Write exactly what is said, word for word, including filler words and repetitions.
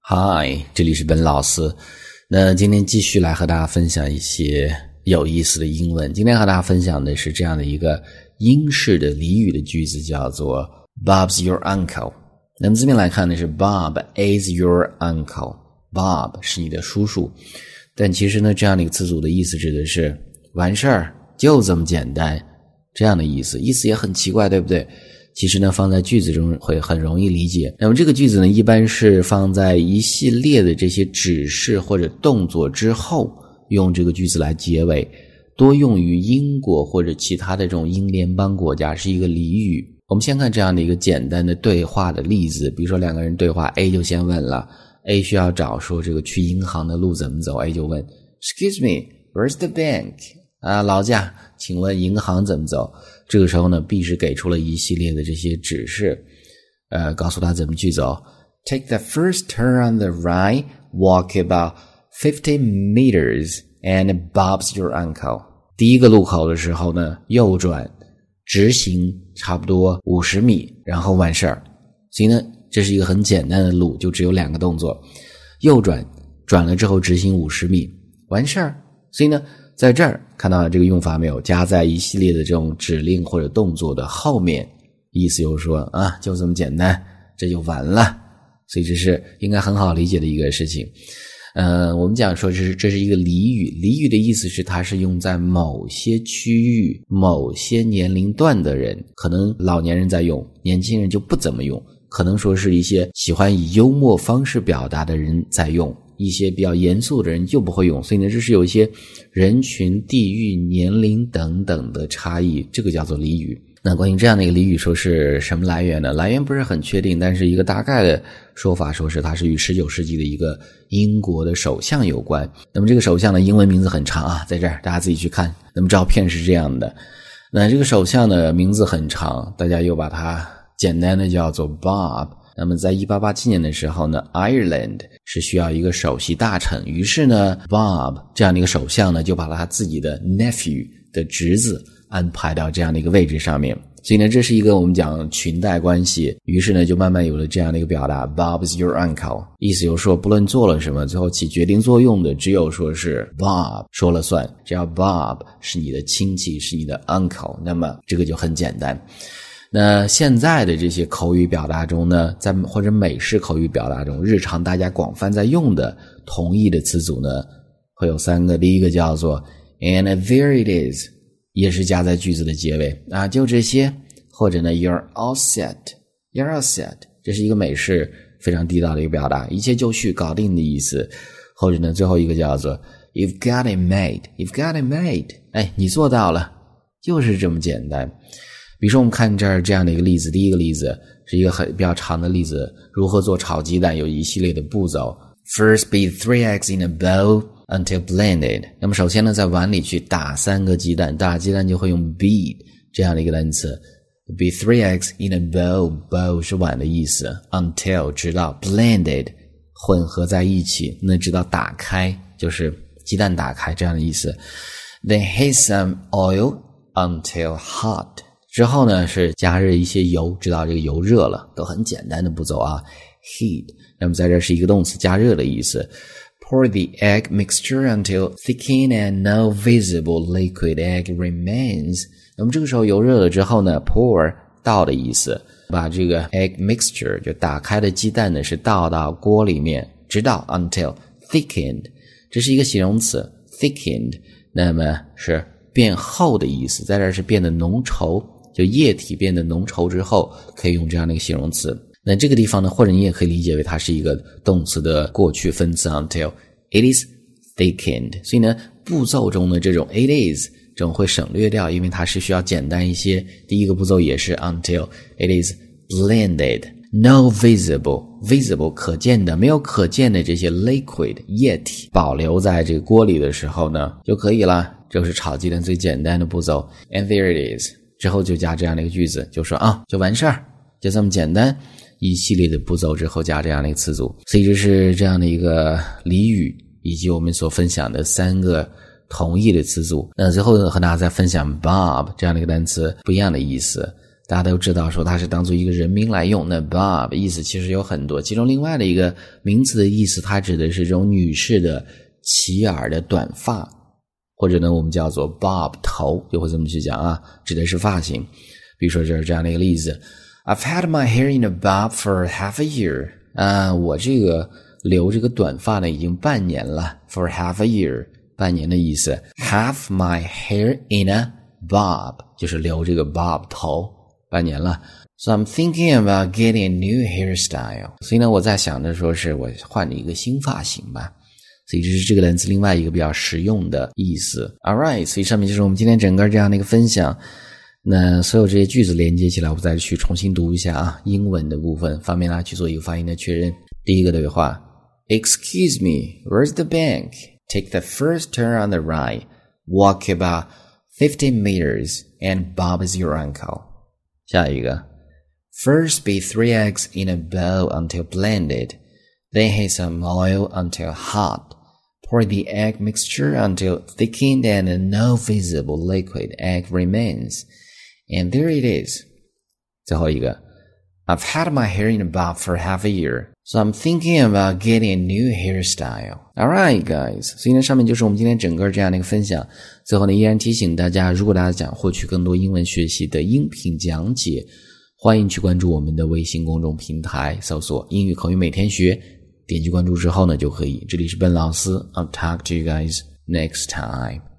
嗨，这里是本老师。那今天继续来和大家分享一些有意思的英文。今天和大家分享的是这样的一个英式的俚语的句子，叫做 Bob's your uncle。 那么字面来看呢是 Bob is your uncle， Bob 是你的叔叔。但其实呢这样的一个词组的意思指的是完事儿，就这么简单，这样的意思。意思也很奇怪，对不对？其实呢放在句子中会很容易理解。那么这个句子呢一般是放在一系列的这些指示或者动作之后，用这个句子来结尾，多用于英国或者其他的这种英联邦国家，是一个俚语。我们先看这样的一个简单的对话的例子，比如说两个人对话， A 就先问了， A 需要找说这个去银行的路怎么走， A 就问 Excuse me, where's the bank? 啊，劳驾，请问银行怎么走？这个时候呢 B 是给出了一系列的这些指示，呃，告诉他怎么去走。 Take the first turn on the right, walk about fifty meters, and Bob's your uncle. 第一个路口的时候呢右转直行差不多五十米，然后完事儿。所以呢这是一个很简单的路，就只有两个动作，右转转了之后直行五十米完事儿。所以呢在这儿看到这个用法没有，加在一系列的这种指令或者动作的后面，意思就是说啊，就这么简单，这就完了。所以这是应该很好理解的一个事情。呃，我们讲说这是这是一个俚语，俚语的意思是它是用在某些区域某些年龄段的人，可能老年人在用，年轻人就不怎么用，可能说是一些喜欢以幽默方式表达的人在用，一些比较严肃的人就不会用。所以呢这是有一些人群、地域、年龄等等的差异，这个叫做俚语。那关于这样的一个俚语说是什么来源呢？来源不是很确定，但是一个大概的说法说是它是与十九世纪的一个英国的首相有关。那么这个首相的英文名字很长啊，在这儿大家自己去看。那么照片是这样的，那这个首相的名字很长，大家又把它简单的叫做 Bob。那么在一八八七年的时候呢 Ireland 是需要一个首席大臣，于是呢 Bob 这样的一个首相呢就把他自己的 nephew 的侄子安排到这样的一个位置上面。所以呢这是一个我们讲裙带关系，于是呢就慢慢有了这样的一个表达 Bob's your uncle， 意思就是说不论做了什么，最后起决定作用的只有说是 Bob 说了算，只要 Bob 是你的亲戚，是你的 uncle， 那么这个就很简单。那现在的这些口语表达中呢，在或者美式口语表达中，日常大家广泛在用的同义的词组呢会有三个。第一个叫做 and there it is， 也是加在句子的结尾啊，就这些。或者呢 you're all set， you're all set， 这是一个美式非常地道的一个表达，一切就绪，搞定的意思。或者呢最后一个叫做 you've got it made， you've got it made， 哎，你做到了，就是这么简单。比如说我们看这儿这样的一个例子，第一个例子是一个很比较长的例子，如何做炒鸡蛋，有一系列的步骤。 First beat three eggs in a bowl until blended。 那么首先呢在碗里去打三个鸡蛋，打鸡蛋就会用 beat 这样的一个单词， beat three eggs in a bowl， bowl 是碗的意思， until 直到， blended 混合在一起，那直到打开就是鸡蛋打开这样的意思。 Then heat some oil until hot，之后呢是加热一些油，直到这个油热了，都很简单的步骤啊。Heat， 那么在这是一个动词，加热的意思。Pour the egg mixture until thickened and no visible liquid egg remains。 那么这个时候油热了之后呢 pour 倒的意思，把这个 egg mixture 就打开的鸡蛋呢是倒到锅里面，直到 until thickened， 这是一个形容词 thickened， 那么是变厚的意思，在这儿是变得浓稠，就液体变得浓稠之后可以用这样的一个形容词。那这个地方呢，或者你也可以理解为它是一个动词的过去分词 until it is thickened。 所以呢步骤中的这种 it is 这种会省略掉，因为它是需要简单一些。第一个步骤也是 until it is blended， no visible visible 可见的，没有可见的这些 liquid 液体保留在这个锅里的时候呢就可以了。这是炒鸡蛋最简单的步骤。 and there it is， 之后就加这样的一个句子，就说啊就完事儿，就这么简单，一系列的步骤之后加这样的一个词组。所以这是这样的一个俚语以及我们所分享的三个同义的词组。那最后和大家再分享 Bob 这样的一个单词不一样的意思。 大家都知道说它是当做一个人名来用，那 Bob 意思其实有很多，其中另外的一个名词的意思，它指的是这种女士的齐耳的短发，或者呢我们叫做 Bob 头，就会这么去讲啊，指的是发型。比如说这是这样的一个例子， I've had my hair in a bob for half a year， 啊，我这个留这个短发呢已经半年了， for half a year， 半年的意思。 Have my hair in a bob 就是留这个 bob 头半年了。 So I'm thinking about getting a new hairstyle， 所以呢我在想着说是我换了一个新发型吧，所以这是这个单词另外一个比较实用的意思。 Alright， 所以上面就是我们今天整个这样的一个分享。那所有这些句子连接起来，我再去重新读一下啊，英文的部分方便大家去做一个发音的确认。第一个对话， Excuse me, where's the bank? Take the first turn on the right, walk about fifteen meters, and Bob is your uncle. 下一个， First beat three eggs in a bowl until blended, then heat some oil until hot. Pour the egg mixture until thickened and no visible liquid egg remains.And there it is. 最后一个 I've had my hair in a bob for half a year, so I'm thinking about getting a new hairstyle. Alright guys, 所以呢上面就是我们今天整个这样的一个分享。最后呢依然提醒大家，如果大家想获取更多英文学习的音频讲解，欢迎去关注我们的微信公众平台，搜索英语口语每天学，点击关注之后呢就可以。这里是笨老师， I'll talk to you guys next time.